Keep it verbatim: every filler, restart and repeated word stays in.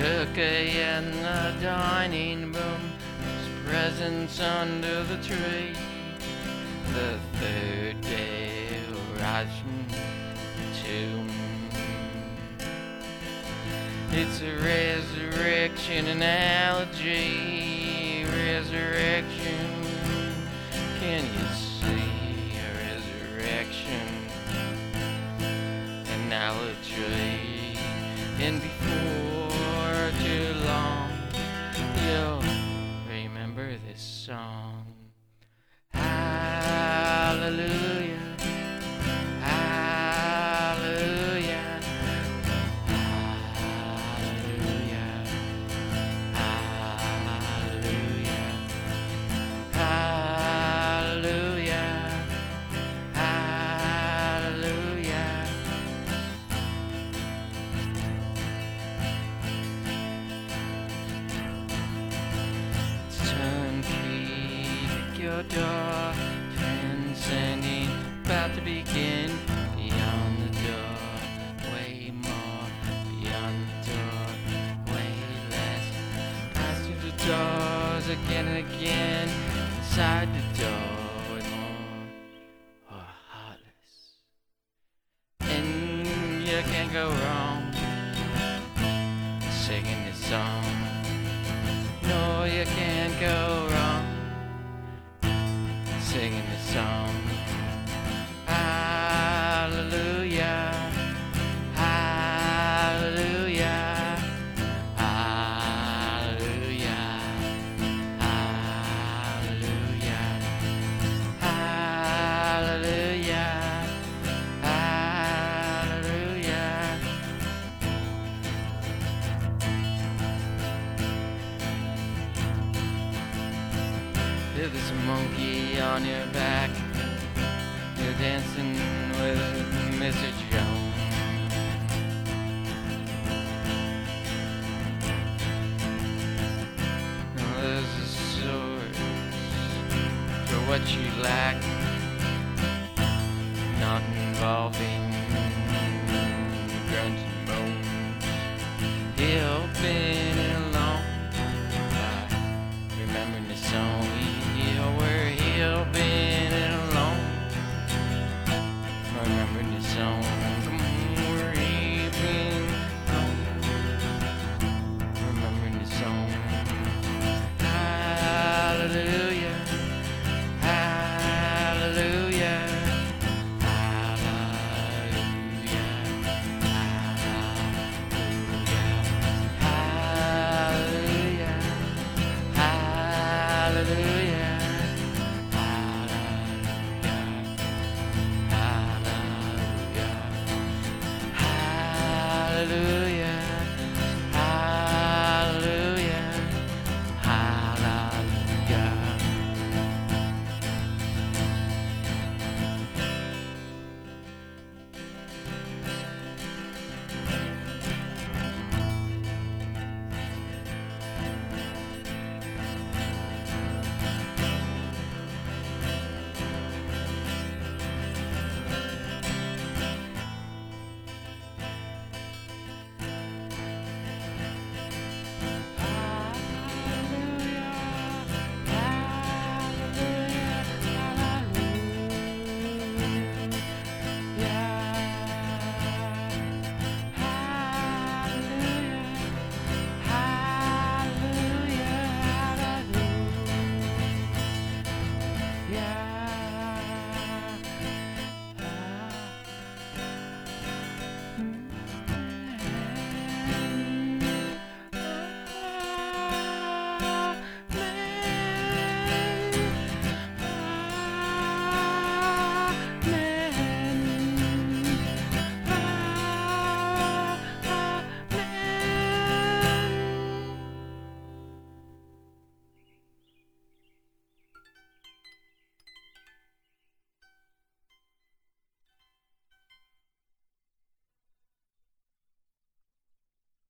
turkey in the dining room, there's presents under the tree. The third day rising tomb. It's a resurrection analogy. Resurrection. Can you see a resurrection analogy? And before too long, you'll remember this song. Hallelujah. Hallelujah. Hallelujah. Hallelujah. Hallelujah. Hallelujah. It's turnkey at your door, transcending, about to begin. Beyond the door, way more. Beyond the door, way less. Pass through the doors again and again. Inside the door, way more or heartless. And you can't go wrong singing this song. No, you can't go wrong singing this song. Hallelujah. Hallelujah. Hallelujah. Hallelujah. Hallelujah. Hallelujah. There's a monkey on your back. You're dancing with Mister Jones. Now there's a source for what you lack, not involving